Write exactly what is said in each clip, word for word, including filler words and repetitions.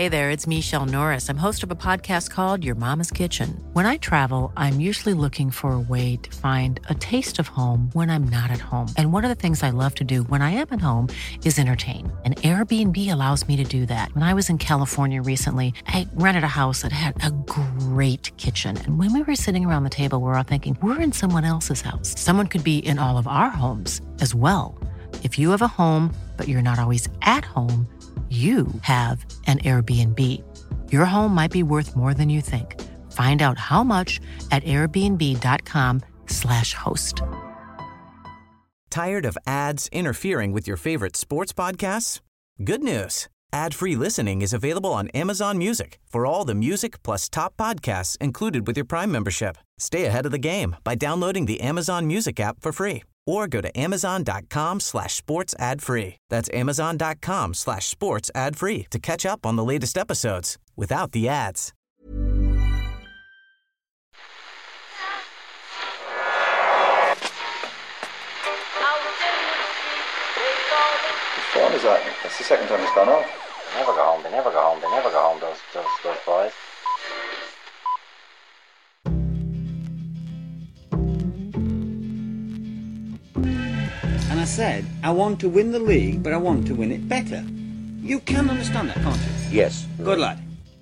Hey there, it's Michelle Norris. I'm host of a podcast called Your Mama's Kitchen. When I travel, I'm usually looking for a way to find a taste of home when I'm not at home. And one of the things I love to do when I am at home is entertain. And Airbnb allows me to do that. When I was in California recently, I rented a house that had a great kitchen. And when we were sitting around the table, we were all thinking, we're in someone else's house. Someone could be in all of our homes as well. If you have a home, but you're not always at home, you have an Airbnb. Your home might be worth more than you think. Find out how much at airbnb.com slash host. Tired of ads interfering with your favorite sports podcasts? Good news. Ad-free listening is available on Amazon Music for all the music plus top podcasts included with your Prime membership. Stay ahead of the game by downloading the Amazon Music app for free or go to amazon.com slash sports ad free. That's amazon.com slash sports ad free to catch up on the latest episodes without the ads. Which one is that? That's the second time it's gone off. They never go home, they never go home, they never go home, those, those, those boys. And I said, I want to win the league, but I want to win it better. You can understand that, can't you? Yes. Good lad.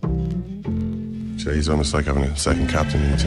So he's almost like having a second captain in the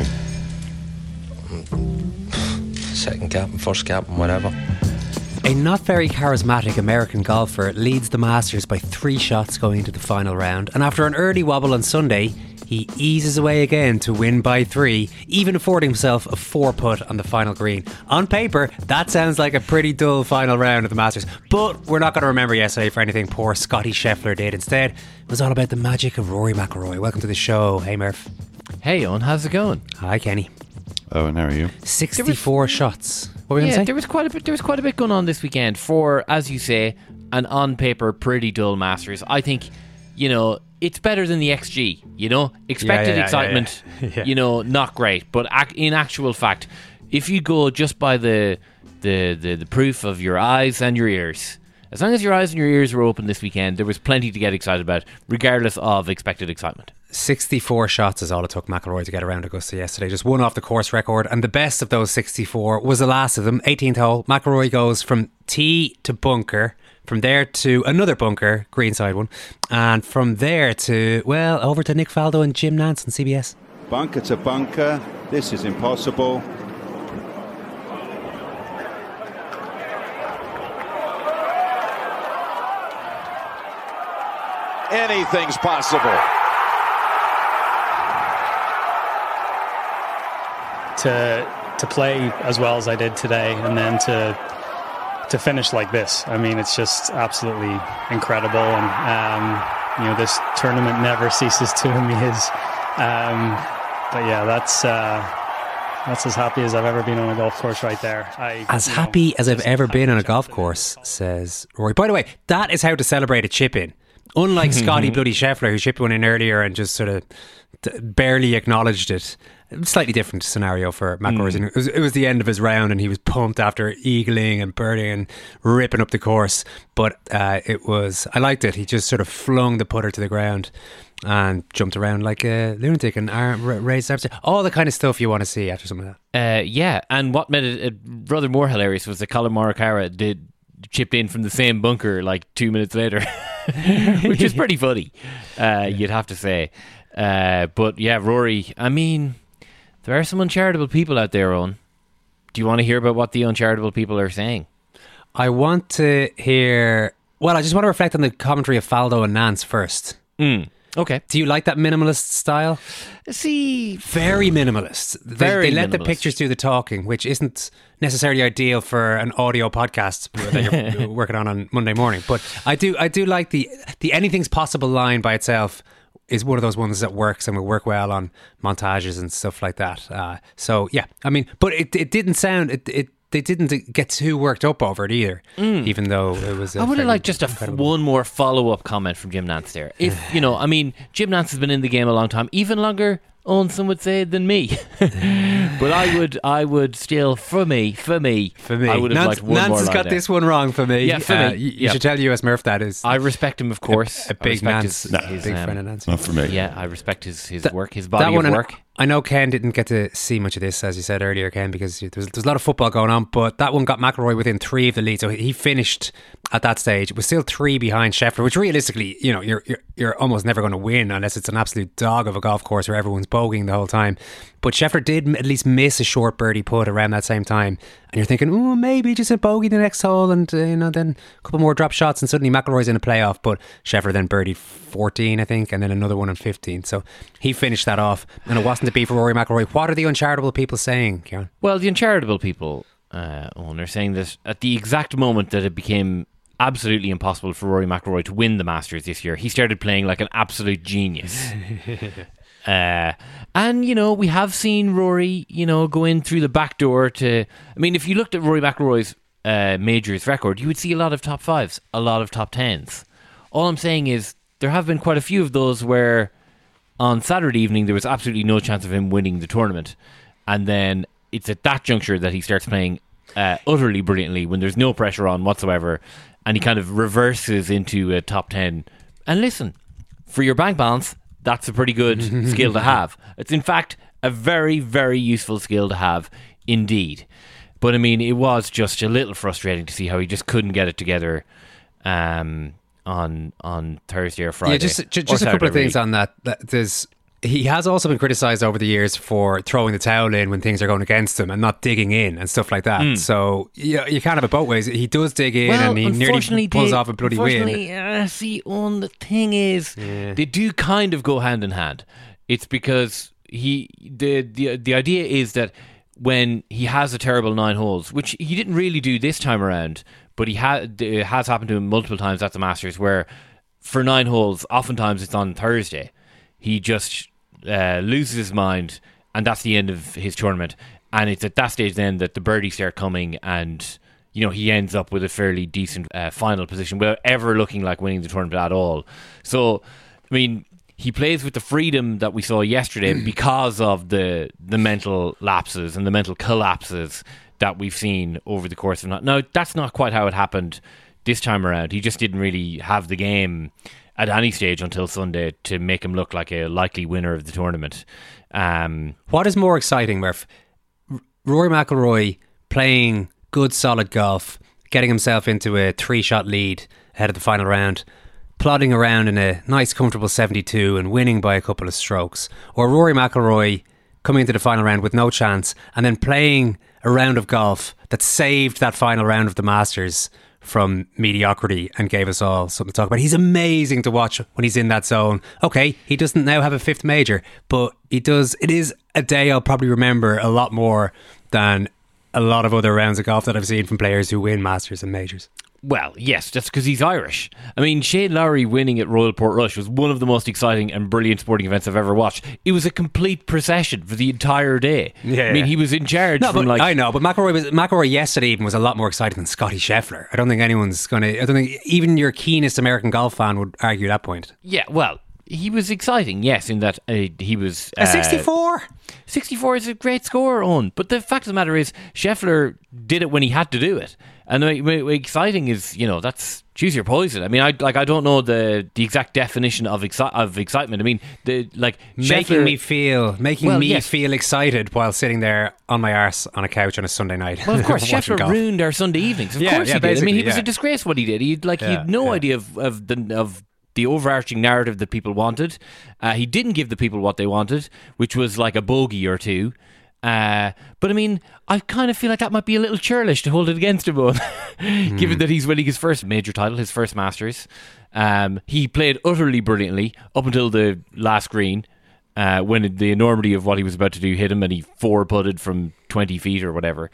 team. Second captain, first captain, whatever. A not very charismatic American golfer leads the Masters by three shots going into the final round, and after an early wobble on Sunday, he eases away again to win by three, even affording himself a four putt on the final green. On paper, that sounds like a pretty dull final round of the Masters, but we're not going to remember yesterday for anything poor Scotty Scheffler did. Instead, it was all about the magic of Rory McIlroy. Welcome to the show. Hey Murph. Hey Owen, how's it going? Hi Kenny. Oh, and how are you? sixty-four was, shots. What were you yeah, going to say? There was quite a bit. There was quite a bit going on this weekend for, as you say, an on paper pretty dull Masters. I think, you know, it's better than the X G. You know, expected yeah, yeah, excitement. Yeah, yeah. Yeah. You know, not great. But ac- in actual fact, if you go just by the, the the the proof of your eyes and your ears, as long as your eyes and your ears were open this weekend, there was plenty to get excited about, regardless of expected excitement. sixty-four shots is all it took McIlroy to get around Augusta yesterday. Just one off the course record, and the best of those sixty-four was the last of them, eighteenth hole. McIlroy goes from tee to bunker, from there to another bunker, greenside one, and from there to, well, over to Nick Faldo and Jim Nantz on C B S. Bunker to bunker, this is impossible. Anything's possible. To to play as well as I did today, and then to to finish like this, I mean, it's just absolutely incredible. And um, you know, this tournament never ceases to amaze. Um, but yeah, that's uh, that's as happy as I've ever been on a golf course right there. I, as happy know, as I've ever been on a golf course, says Rory. By the way, that is how to celebrate a chip in. Unlike Scotty bloody Scheffler, who chipped one in earlier and just sort of t- barely acknowledged it. Slightly different scenario for McIlroy. Mm. It, was, it was the end of his round and he was pumped after eagling and birding and ripping up the course. But uh, it was, I liked it. He just sort of flung the putter to the ground and jumped around like a lunatic and arm, raised arms. All the kind of stuff you want to see after something like that. Uh, yeah, and what made it uh, rather more hilarious was that Colin Morikawa did chipped in from the same bunker like two minutes later, which is pretty funny, uh, yeah. you'd have to say. Uh, but yeah, Rory, I mean, there are some uncharitable people out there, Owen. Do you want to hear about what the uncharitable people are saying? I want to hear... Well, I just want to reflect on the commentary of Faldo and Nance first. Mm. Okay. Do you like that minimalist style? See... Very minimalist. Very They, they let minimalist. the pictures do the talking, which isn't necessarily ideal for an audio podcast that you're working on on Monday morning. But I do I do like the the anything's possible line by itself is one of those ones that works and will work well on montages and stuff like that. Uh, so, yeah, I mean, but it it didn't sound... It, it They didn't get too worked up over it either, mm. even though it was... I would have liked just a f- one more follow-up comment from Jim Nantz there. If, you know, I mean, Jim Nantz has been in the game a long time, even longer on some would say than me. But I would, I would still, for me, for me, for me, I would have Nance, liked one Nance more has line got there. this one wrong for me. Yeah, for uh, me. You, you Yep. should tell U S Murph that is. I respect him, of course. A, a big Nance, Nance, his, big um, friend of Nance. Not for me. Yeah, I respect his, his That- work, his body that one, of and work. I know Ken didn't get to see much of this, as you said earlier, Ken, because there's, there's a lot of football going on, but that one got McIlroy within three of the lead, so he finished at that stage. It was still three behind Scheffler, which realistically, you know, you're you're, you're almost never going to win unless it's an absolute dog of a golf course where everyone's bogeying the whole time. But Scheffler did m- at least miss a short birdie putt around that same time, and you're thinking, oh, maybe just a bogey the next hole, and uh, you know, then a couple more drop shots, and suddenly McIlroy's in a playoff. But Scheffler then birdied fourteen, I think, and then another one on fifteen. So he finished that off, and it wasn't to be for Rory McIlroy. What are the uncharitable people saying, Kieran? Well, the uncharitable people, uh, Owen, are saying that at the exact moment that it became absolutely impossible for Rory McIlroy to win the Masters this year, he started playing like an absolute genius. Uh, and, you know, we have seen Rory, you know, go in through the back door to... I mean, if you looked at Rory McIlroy's uh, majors record, you would see a lot of top fives, a lot of top tens. All I'm saying is there have been quite a few of those where on Saturday evening there was absolutely no chance of him winning the tournament. And then it's at that juncture that he starts playing uh, utterly brilliantly when there's no pressure on whatsoever. And he kind of reverses into a top ten. And listen, for your bank balance... that's a pretty good skill to have. It's in fact a very, very useful skill to have indeed. But I mean, it was just a little frustrating to see how he just couldn't get it together um, on on Thursday or Friday. Yeah, just just, just a couple of things on that. that there's he has also been criticised over the years for throwing the towel in when things are going against him and not digging in and stuff like that. Mm. So yeah, you can't have it both ways. He does dig in well, and he nearly pulls they, off a bloody unfortunately, win. Uh, see, on the thing is, yeah. they do kind of go hand in hand. It's because he the the the idea is that when he has a terrible nine holes, which he didn't really do this time around, but he had it has happened to him multiple times at the Masters, where for nine holes, oftentimes it's on Thursday, he just uh, loses his mind, and that's the end of his tournament. And it's at that stage then that the birdies start coming, and you know he ends up with a fairly decent uh, final position without ever looking like winning the tournament at all. So, I mean, he plays with the freedom that we saw yesterday because of the the mental lapses and the mental collapses that we've seen over the course of not. Now, that's not quite how it happened this time around. He just didn't really have the game at any stage until Sunday to make him look like a likely winner of the tournament. Um, what is more exciting, Murph? R- Rory McIlroy playing good, solid golf, getting himself into a three-shot lead ahead of the final round, plodding around in a nice, comfortable seventy-two and winning by a couple of strokes, or Rory McIlroy coming into the final round with no chance and then playing a round of golf that saved that final round of the Masters from mediocrity and gave us all something to talk about. He's amazing to watch when he's in that zone. Okay, he doesn't now have a fifth major, but he does. It is a day I'll probably remember a lot more than a lot of other rounds of golf that I've seen from players who win Masters and majors. Well, yes, that's because he's Irish. I mean, Shane Lowry winning at Royal Portrush was one of the most exciting and brilliant sporting events I've ever watched. It was a complete procession for the entire day. Yeah, I mean, yeah. he was in charge No, from but like... I know, but McIlroy, was, McIlroy yesterday even was a lot more exciting than Scotty Scheffler. I don't think anyone's going to... I don't think even your keenest American golf fan would argue that point. Yeah, well, he was exciting, yes, in that uh, he was... Uh, a sixty-four? sixty-four is a great score, Owen. But the fact of the matter is, Scheffler did it when he had to do it. And uh, exciting is, you know, that's choose your poison. I mean, I like I don't know the, the exact definition of exci- of excitement. I mean, the like making Scheffler, me feel making well, me yes. feel excited while sitting there on my arse on a couch on a Sunday night. Well, of course, watching Scheffler golf. ruined our Sunday evenings. Of Yeah, course yeah, he did. I mean, he basically, was yeah. a disgrace what he did. He like he Yeah, had no yeah. idea of of the of the overarching narrative that people wanted. Uh, he didn't give the people what they wanted, which was like a bogey or two. Uh, but I mean, I kind of feel like that might be a little churlish to hold it against him, mm. given that he's winning his first major title, his first Masters. Um, he played utterly brilliantly up until the last green, uh, when the enormity of what he was about to do hit him, and he four putted from twenty feet or whatever.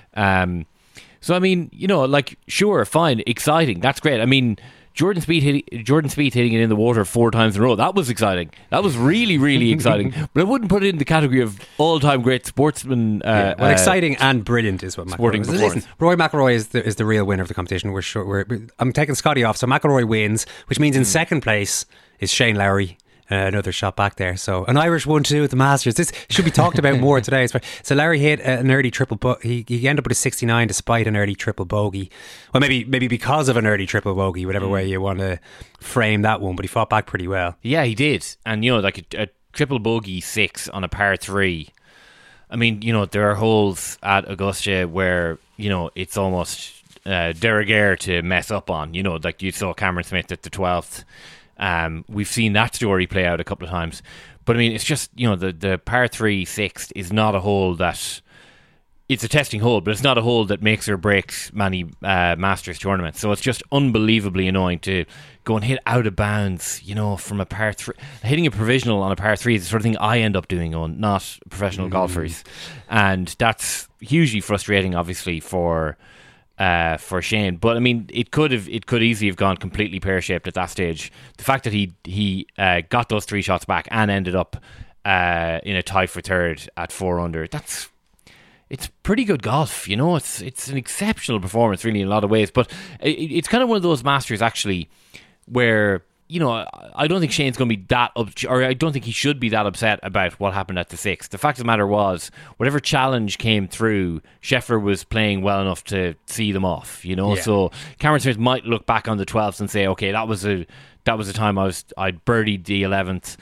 Um, so I mean, you know, like sure, fine, exciting, that's great. I mean, Jordan Spieth hitting, Jordan Spieth hitting it in the water four times in a row. That was exciting. That was really, really exciting. But I wouldn't put it in the category of all-time great sportsman. Uh, yeah, well, uh, exciting and brilliant is what sporting McIlroy is. Listen, Rory McIlroy is the, is the real winner of the competition. We're sure. We're, I'm taking Scotty off, so McIlroy wins, which means in mm. second place is Shane Lowry. uh, another shot back there. So an Irish one too at the Masters. This should be talked about more today. So Larry hit an early triple. Bo- he he ended up with a sixty-nine despite an early triple bogey. Well, maybe maybe because of an early triple bogey, whatever mm. way you want to frame that one. But he fought back pretty well. Yeah, he did. And you know, like a, a triple bogey six on a par three. I mean, you know, there are holes at Augusta where you know it's almost uh, de rigueur to mess up on. You know, like you saw Cameron Smith at the twelfth. Um, we've seen that story play out a couple of times. But I mean, it's just, you know, the, the par three sixth is not a hole that... It's a testing hole, but it's not a hole that makes or breaks many uh, Masters tournaments. So it's just unbelievably annoying to go and hit out of bounds, you know, from a par three. Hitting a provisional on a par three is the sort of thing I end up doing on, not professional mm. golfers. And that's hugely frustrating, obviously, for... Uh, for Shane, but I mean, it could have, it could easily have gone completely pear shaped at that stage. The fact that he he uh, got those three shots back and ended up uh, in a tie for third at four under, that's it's pretty good golf, you know. It's it's an exceptional performance, really, in a lot of ways. But it, it's kind of one of those Masters actually where, you know, I don't think Shane's going to be that up, or I don't think he should be that upset about what happened at the sixth. The fact of the matter was, whatever challenge came through, Scheffler was playing well enough to see them off, you know. Yeah. So Cameron Smith might look back on the twelfth and say, okay, that was a that was a time I was I birdied the eleventh,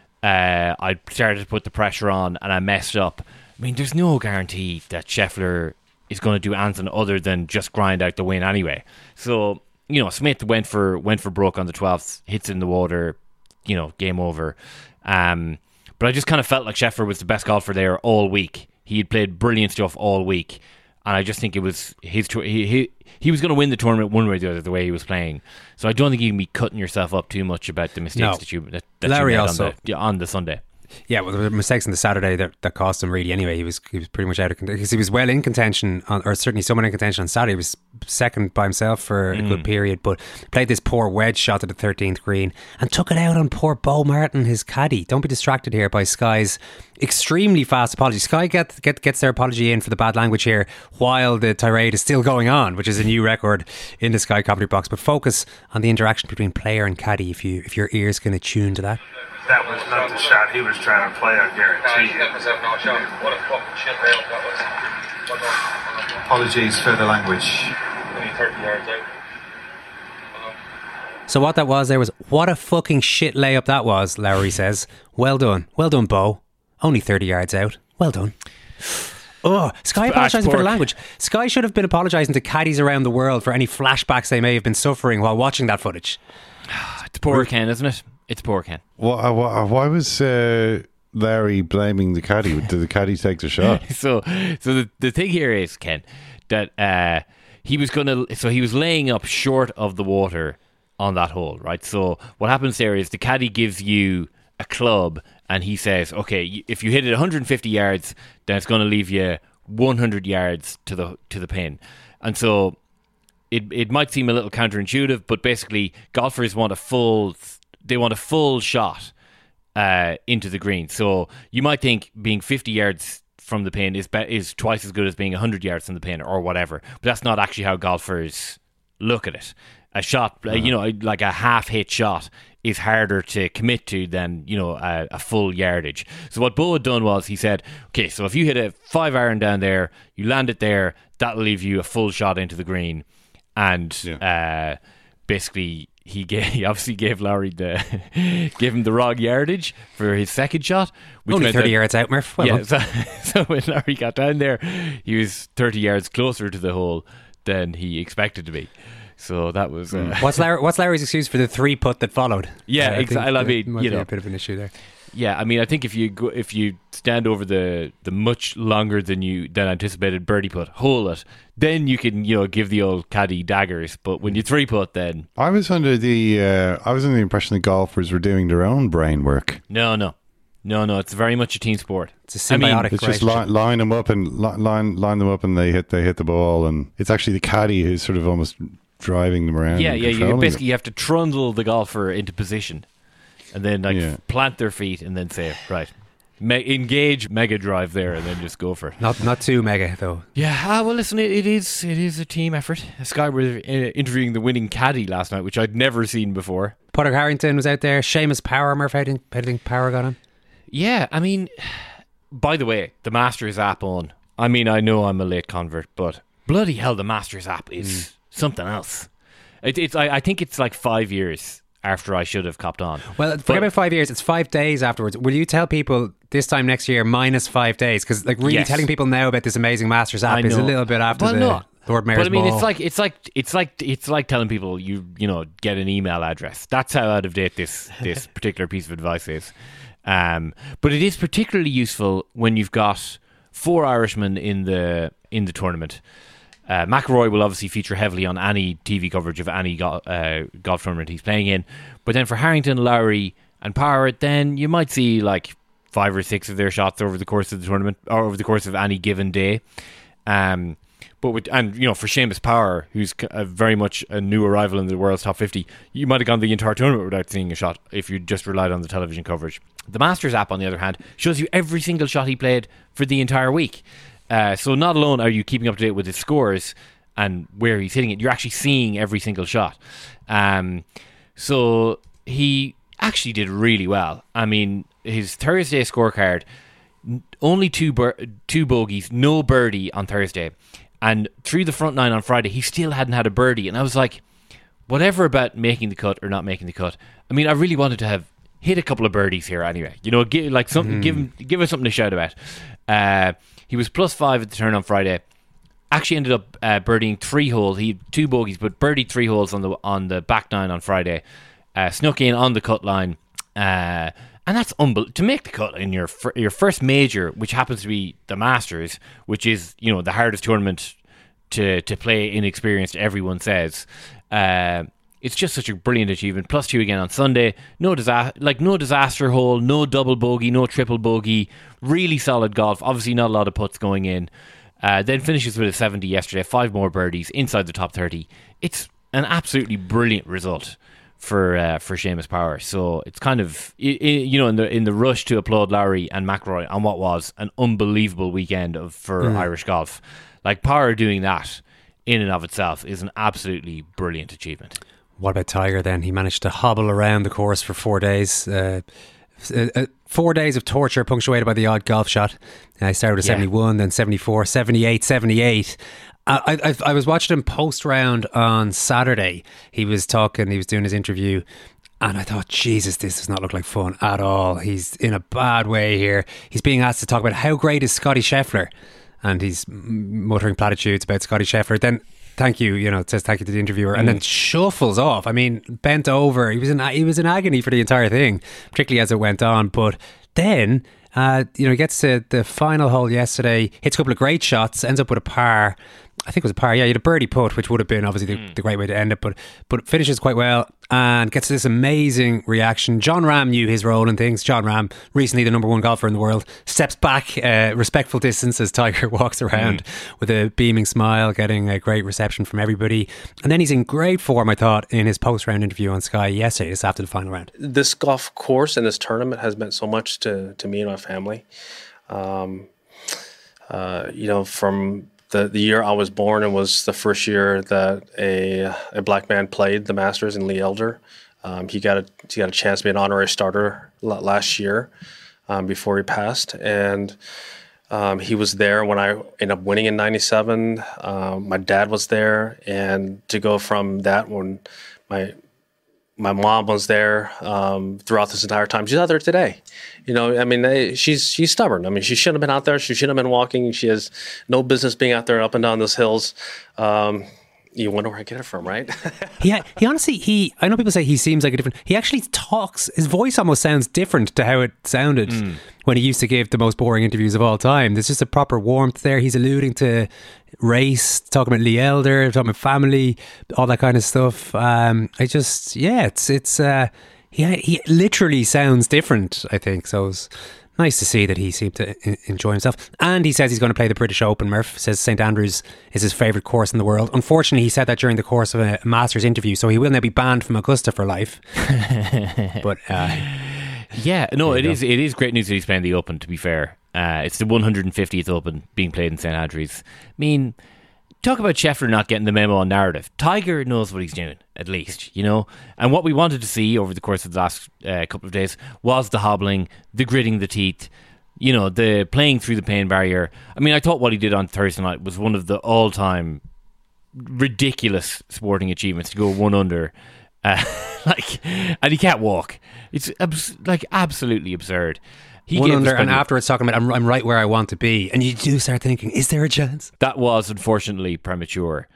uh, I started to put the pressure on, and I messed up. I mean, there's no guarantee that Scheffler is going to do anything other than just grind out the win anyway. So, you know, Smith went for went for broke on the twelfth, hits in the water, you know, game over. Um, but I just kind of felt like Scheffler was the best golfer there all week. He had played brilliant stuff all week, and I just think it was his. He he, he was going to win the tournament one way or the other, the way he was playing. So I don't think you can be cutting yourself up too much about the mistakes no. that you that, that Larry you made also on the, on the Sunday. Yeah, well, there were mistakes on the Saturday that, that cost him really anyway. He was he was pretty much out of contention because he was well in contention, on, or certainly someone in contention on Saturday. He was second by himself for mm. a good period, but played this poor wedge shot at the thirteenth green and took it out on poor Bo Martin, his caddy. Don't be distracted here by Sky's extremely fast apology. Sky get, get, gets their apology in for the bad language here while the tirade is still going on, which is a new record in the Sky commentary box. But focus on the interaction between player and caddy if you if your ears can attune to that. That was not the shot he was trying to play, I guarantee you. What a fucking shit layup that was. Apologies for the language. Only thirty yards out. So what that was there was, what a fucking shit layup that was, Lowry says. Well done. Well done, Bo. Only thirty yards out. Well done. Oh, Sky apologising for the language. Sky should have been apologising to caddies around the world for any flashbacks they may have been suffering while watching that footage. It's poor Ken, isn't it? It's poor Ken. Why, why, why was uh, Larry blaming the caddy? Did the caddy take the shot? so, so the the thing here is, Ken, that uh, he was going to. So he was laying up short of the water on that hole, right? So what happens there is the caddy gives you a club, and he says, "Okay, if you hit it one hundred fifty yards, then it's going to leave you one hundred yards to the to the pin." And so it it might seem a little counterintuitive, but basically, golfers want a full. They want a full shot uh, into the green. So you might think being fifty yards from the pin is be- is twice as good as being one hundred yards from the pin or whatever. But that's not actually how golfers look at it. A shot, uh-huh. you know, like a half-hit shot is harder to commit to than, you know, a, a full yardage. So what Bo had done was he said, okay, so if you hit a five iron down there, you land it there, that'll leave you a full shot into the green. And yeah. uh, basically... He gave, he obviously gave Lowry the gave him the wrong yardage for his second shot. Which Only thirty that, yards out, Murph. Well yeah, so, so when Lowry got down there, he was thirty yards closer to the hole than he expected to be. So that was uh, what's Larry, what's Larry's excuse for the three putt that followed? Yeah, uh, exactly. I mean, might you be know, a bit of an issue there. Yeah, I mean, I think if you go, if you stand over the, the much longer than you than anticipated birdie putt, hole it, then you can, you know, give the old caddy daggers. But when you three putt, then I was under the uh, I was under the impression that golfers were doing their own brain work. No, no, no, no. It's very much a team sport. It's a symbiotic. I mean, it's just line, line them up and line line them up, and they hit they hit the ball, and it's actually the caddy who's sort of almost driving them around. Yeah, yeah. You basically them. you have to trundle the golfer into position. And then like yeah. plant their feet and then say, right, me- engage mega drive there and then just go for it. Not not too mega though. Yeah, ah, well listen, it, it is it is a team effort. Sky were uh, interviewing the winning caddy last night, which I'd never seen before. Padraig Harrington was out there. Seamus Power, Murph, how do you think, how do you think Power got on? Yeah, I mean, by the way, the Masters app on. I mean, I know I'm a late convert, but bloody hell, the Masters app is mm. something else. It, it's I, I think it's like five years after I should have copped on. Well, forget but, about five years. It's five days afterwards. Will you tell people this time next year minus five days? Because like really yes. telling people now about this amazing Masters app is a little bit after well, the no. Lord Mayor's But I mean, ball. it's like it's like it's like it's like telling people you you know get an email address. That's how out of date this this particular piece of advice is. Um, but it is particularly useful when you've got four Irishmen in the in the tournament. Uh, McIlroy will obviously feature heavily on any T V coverage of any go- uh, golf tournament he's playing in. But then for Harrington, Lowry and Power, then you might see like five or six of their shots over the course of the tournament or over the course of any given day. Um, but with, and you know, for Seamus Power, who's a very much a new arrival in the world's top fifty, you might have gone the entire tournament without seeing a shot if you just relied on the television coverage. The Masters app, on the other hand, shows you every single shot he played for the entire week. Uh, so not alone are you keeping up to date with his scores and where he's hitting it, you're actually seeing every single shot. Um, so he actually did really well. I mean, his Thursday scorecard, only two bur- two bogeys, no birdie on Thursday. And through the front nine on Friday, he still hadn't had a birdie. And I was like, whatever about making the cut or not making the cut. I mean, I really wanted to have hit a couple of birdies here anyway. You know, give, like something, mm. give him, give us something to shout about. Uh, he was plus five at the turn on Friday. Actually ended up uh, birdieing three holes. He had two bogeys, but birdied three holes on the on the back nine on Friday. Uh, snuck in on the cut line. Uh, and that's unbelievable. To make the cut in your fir- your first major, which happens to be the Masters, which is, you know, the hardest tournament to, to play inexperienced, everyone says. Uh, it's just such a brilliant achievement. Plus two again on Sunday. No disaster, like no disaster hole, no double bogey, no triple bogey. Really solid golf. Obviously not a lot of putts going in. Uh, then finishes with a seventy yesterday. Five more birdies inside the top thirty. It's an absolutely brilliant result for uh, for Seamus Power. So it's kind of, you know, in the in the rush to applaud Lowry and McIlroy on what was an unbelievable weekend of for mm. Irish golf. Like Power doing that in and of itself is an absolutely brilliant achievement. What about Tiger then? He managed to hobble around the course for four days. Uh, uh, four days of torture punctuated by the odd golf shot. I uh, started with yeah. seventy-one, then seventy-four, seventy-eight, seventy-eight. I, I, I was watching him post round on Saturday. He was talking, he was doing his interview, and I thought, Jesus, this does not look like fun at all. He's in a bad way here. He's being asked to talk about how great is Scotty Scheffler, and he's muttering platitudes about Scotty Scheffler. Then, thank you, you know, it says thank you to the interviewer, mm. and then shuffles off. I mean, bent over. He was in he was in agony for the entire thing, particularly as it went on. But then, uh, you know, he gets to the final hole yesterday, hits a couple of great shots, ends up with a par. I think it was a par, yeah, he had a birdie putt, which would have been obviously the, mm. the great way to end it, but but finishes quite well and gets this amazing reaction. John Ram knew his role in things. John Ram, recently the number one golfer in the world, steps back, uh, respectful distance as Tiger walks around mm. with a beaming smile, getting a great reception from everybody. And then he's in great form, I thought, in his post-round interview on Sky yesterday, just after the final round. This golf course and this tournament has meant so much to, to me and my family. Um, uh, you know, from... The, the year I was born, it was the first year that a a black man played the Masters in Lee Elder. Um, he got a he got a chance to be an honorary starter last year um, before he passed, and um, he was there when I ended up winning in ninety-seven. Um, my dad was there, and to go from that when my my mom was there um, throughout this entire time. She's out there today. You know, I mean, they, she's she's stubborn. I mean, she shouldn't have been out there. She shouldn't have been walking. She has no business being out there up and down those hills. Um, you wonder where I get it from, right? Yeah, he, he honestly, he, I know people say he seems like a different, he actually talks, his voice almost sounds different to how it sounded mm. when he used to give the most boring interviews of all time. There's just a proper warmth there. He's alluding to race, talking about Lee Elder, talking about family, all that kind of stuff. Um, I just, yeah, it's, it's, uh, he, he literally sounds different, I think. So it's nice to see that he seemed to enjoy himself. And he says he's going to play the British Open. Murph says Saint Andrews is his favourite course in the world. Unfortunately, he said that during the course of a Masters interview, so he will now be banned from Augusta for life. But uh, yeah, no, it is, it is great news that he's playing the Open, to be fair. Uh, it's the one hundred fiftieth Open being played in Saint Andrews. I mean, talk about Scheffler not getting the memo on narrative. Tiger knows what he's doing, at least, you know. And what we wanted to see over the course of the last uh, couple of days was the hobbling, the gritting the teeth, you know, the playing through the pain barrier. I mean, I thought what he did on Thursday night was one of the all-time ridiculous sporting achievements, to go one under. Uh, like, and he can't walk. It's abs- like absolutely absurd. He One under, and afterwards talking about I'm, I'm right where I want to be, and you do start thinking, is there a chance? That was unfortunately premature,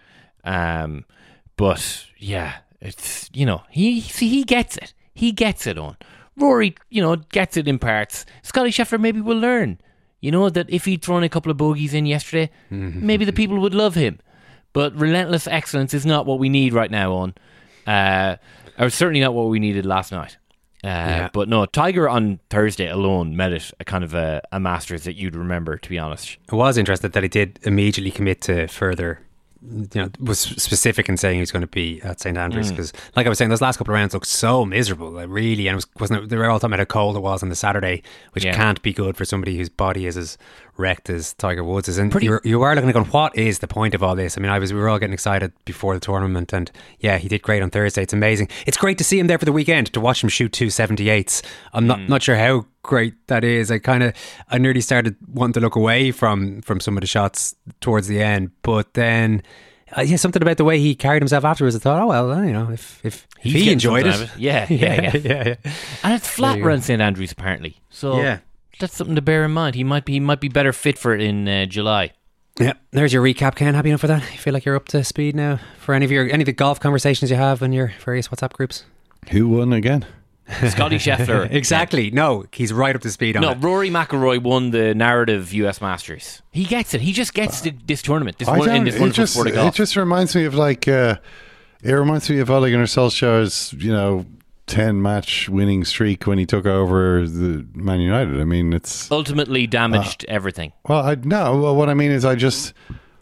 um, but yeah, it's, you know, he see he gets it, he gets it on. Rory, you know, gets it in parts. Scotty Scheffler maybe will learn, you know, that if he'd thrown a couple of bogeys in yesterday, mm-hmm. maybe the people would love him. But relentless excellence is not what we need right now, on, uh, or certainly not what we needed last night. Uh, yeah. But no, Tiger on Thursday alone made it a kind of a, a Masters that you'd remember, to be honest. I was interested that he did immediately commit to further, you know, was specific in saying he was going to be at Saint Andrews, because, mm. like I was saying, those last couple of rounds looked so miserable, like really, and it was, wasn't it, they were all talking about how cold it was on the Saturday, which yeah. can't be good for somebody whose body is as wrecked as Tiger Woods is. And Pretty, you're, you are looking at going, what is the point of all this? I mean, I was we were all getting excited before the tournament, and yeah, he did great on Thursday. It's amazing. It's great to see him there for the weekend, to watch him shoot two seventy-eights. I'm not mm. not sure how great that is. I kind of I nearly started wanting to look away from from some of the shots towards the end, but then uh, yeah, something about the way he carried himself afterwards, I thought, oh well, you know, if if, if he enjoyed it. it. Yeah, yeah, yeah, yeah, yeah. And it's flat around Saint Andrews apparently, so yeah, that's something to bear in mind. He might be he might be better fit for it in uh, July. Yeah, there's your recap, Ken. Happy enough for that? You feel like you're up to speed now for any of your any of the golf conversations you have in your various WhatsApp groups? Who won again? Scotty Scheffler. Exactly. No, he's right up to speed on no, it. No, Rory McIlroy won the narrative U S Masters. He gets it. He just gets the, this tournament. This one, in this wonderful just, sport of golf. It just reminds me of like, uh, it reminds me of Ole Gunnar Solskjaer's, you know, ten match winning streak when he took over the Man United. I mean, it's ultimately damaged uh, everything. Well, I no. Well, what I mean is, I just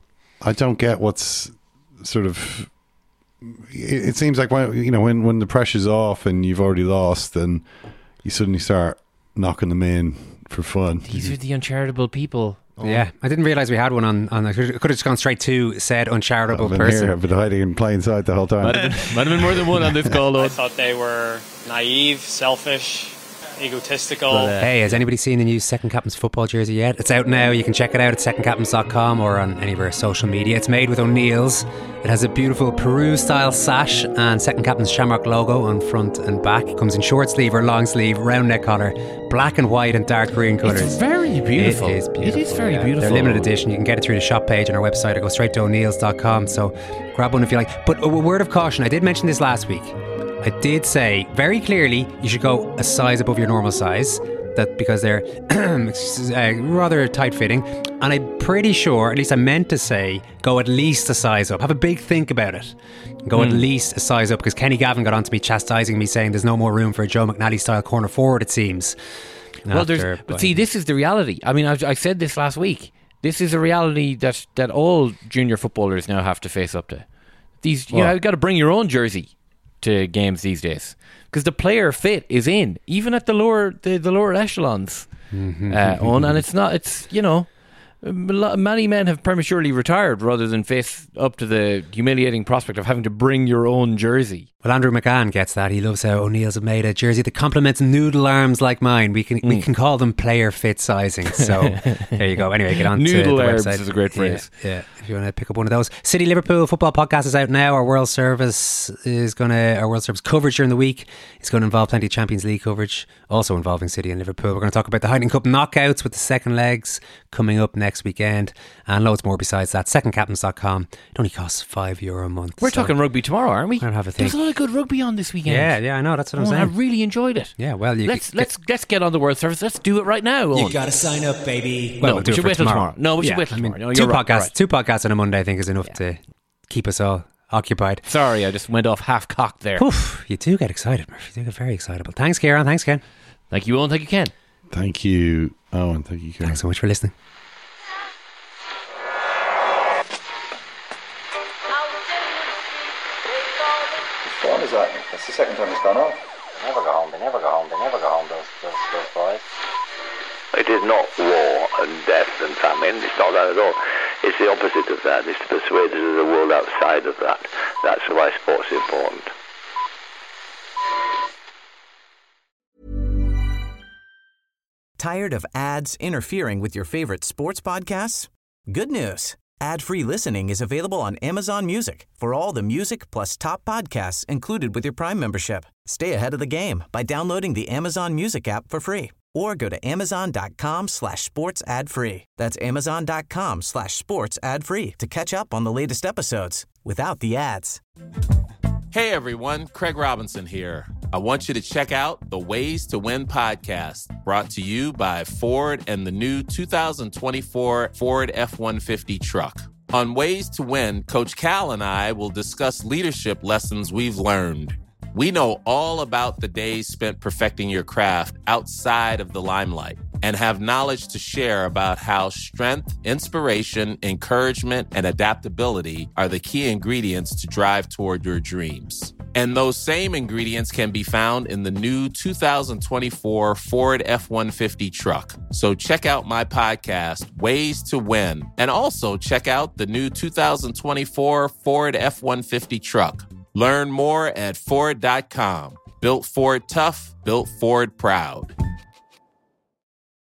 I don't get what's sort of. It, it seems like when you know when when the pressure's off and you've already lost, then you suddenly start knocking them in for fun. These are the uncharitable people. Oh. Yeah, I didn't realise we had one on. on I could have just gone straight to said uncharitable I've been person. Here, I've been hiding in plain sight the whole time. Might have been, might have been more than one on this call. I thought they were naive, selfish, egotistical. But, uh, hey, has anybody seen the new Second Captains football jersey yet? It's out now. You can check it out at second captains dot com or on any of our social media. It's made with O'Neill's. It has a beautiful Peru style sash and Second Captains Shamrock logo on front and back. It comes in short sleeve or long sleeve, round neck collar, black and white and dark green colours. It's very beautiful. It is beautiful. It is very yeah. beautiful. They're limited edition. You can get it through the shop page on our website or go straight to o'neills dot com. So grab one if you like. But a word of caution, I did mention this last week. I did say very clearly you should go a size above your normal size, that because they're uh, rather tight fitting, and I'm pretty sure, at least I meant to say, go at least a size up. Have a big think about it. Go mm. at least a size up, because Kenny Gavin got on to me chastising me, saying there's no more room for a Joe McNally style corner forward, it seems. Well, After, there's, but see, this is the reality. I mean, I, I said this last week. This is a reality that that all junior footballers now have to face up to. These, you well, know, you've got to bring your own jersey to games these days, because the player fit is in, even at the lower the, the lower echelons. Mm-hmm. uh, on and it's not it's you know many men have prematurely retired rather than face up to the humiliating prospect of having to bring your own jersey. Well, Andrew McGann gets that. He loves how O'Neill's have made a jersey that complements noodle arms like mine. We can mm. we can call them player fit sizing. So there you go. Anyway, get on noodle to the arms website. Is a great phrase. Yeah, yeah, if you want to pick up one of those. City Liverpool football podcast is out now. Our World Service is going to our World Service coverage during the week is going to involve plenty of Champions League coverage, also involving City and Liverpool. We're going to talk about the Heineken Cup knockouts with the second legs coming up next weekend, and loads more besides that. second captains dot com. It only costs five euro a month. We're so talking rugby tomorrow, aren't we? I'll have a think. There's a lot of good rugby on this weekend. Yeah, yeah, I know. That's what I'm oh, saying. I really enjoyed it. Yeah, well, you let's get, let's let's get on the World Service. Let's do it right now. You got to sign up, baby. Well, no, we'll we should wait till tomorrow. tomorrow. No, we yeah, should wait till I mean, tomorrow. No, two right, podcasts, right. two podcasts on a Monday, I think, is enough yeah. to keep us all occupied. Sorry, I just went off half cocked there. Oof, you do get excited, Murphy. You do get very excitable. Thanks, Kieran. Thanks, Ken. Thank you, Owen. Thank you, Ken. Thank you, Owen. Thank you, Ken. Thanks so much for listening. What is that? That's the second time it's gone off. They never go home, they never go home, they never go home, those, those, those boys. It is not war and death and famine, it's not that at all. it's the opposite of that. It's to persuade us of the world outside of that. That's why sports is important. Tired of ads interfering with your favorite sports podcasts? Good news. Ad-free listening is available on Amazon Music for all the music plus top podcasts included with your Prime membership. Stay ahead of the game by downloading the Amazon Music app for free or go to amazon.com slash sports ad free. That's amazon.com slash sports ad free to catch up on the latest episodes without the ads. Hey everyone, Craig Robinson here. I want you to check out the Ways to Win podcast, brought to you by Ford and the new two thousand twenty-four Ford F one fifty truck. On Ways to Win, Coach Cal and I will discuss leadership lessons we've learned. We know all about the days spent perfecting your craft outside of the limelight and have knowledge to share about how strength, inspiration, encouragement, and adaptability are the key ingredients to drive toward your dreams. And those same ingredients can be found in the new two thousand twenty-four Ford F one fifty truck. So check out my podcast, Ways to Win, and also check out the new two thousand twenty-four Ford F one fifty truck. Learn more at Ford dot com. Built Ford tough, built Ford proud.